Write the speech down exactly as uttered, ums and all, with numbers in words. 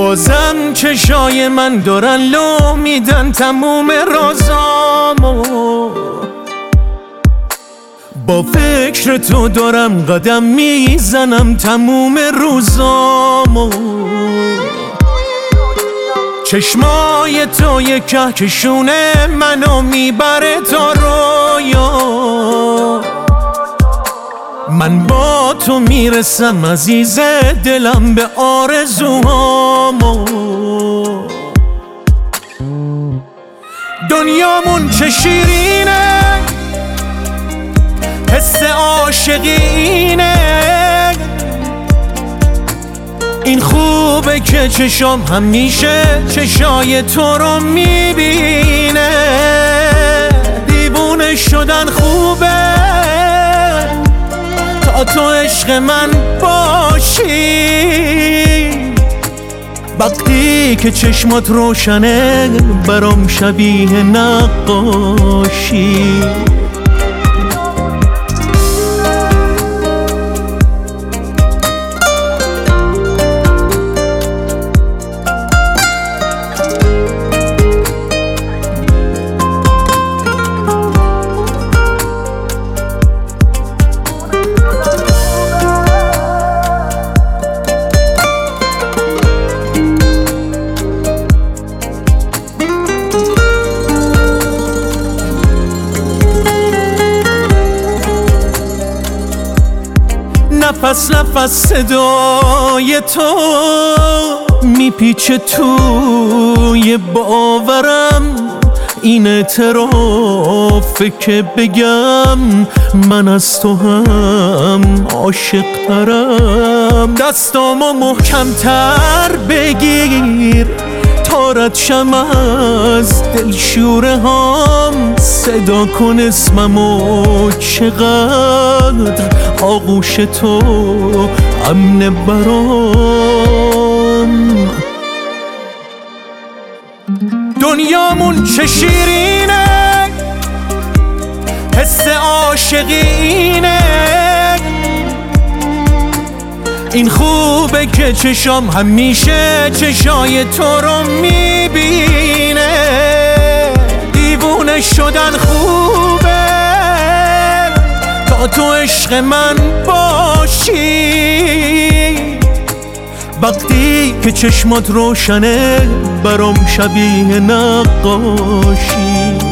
بازم چشای من دارن لو میدن تموم رازامو، با فکر تو دارم قدم میزنم تموم روزامو. چشمای تو یک کهکشونه منو میبره تا رویا، من با تو میرسم عزیز دلم به آرزوهامو. دنیامون چه شیرینه، حس عاشقینه، این خوبه که چشام همیشه چشای تو رو میبینه. دیوونه شدن خوبه تا تو عشق من باشی، وقتی که چشمات روشنه برام شبیه نقاشی. نفس نفس صدای تو میپیچه توی باورم، این اعترافه که بگم من از تو هم عاشق ترم. دستامو محکمتر بگیر تا رد شم از دلشوره هام، صدا کن اسممو چقدر آغوش تو امن برام. دنیامون چه شیرینه، حس عاشقینه، این خوبه که چشام همیشه چشای تو رو میبینه. دیوونه شدن خوبه تا تو عشق من باشی، وقتی که چشمات روشنه برام شبیه نقاشی.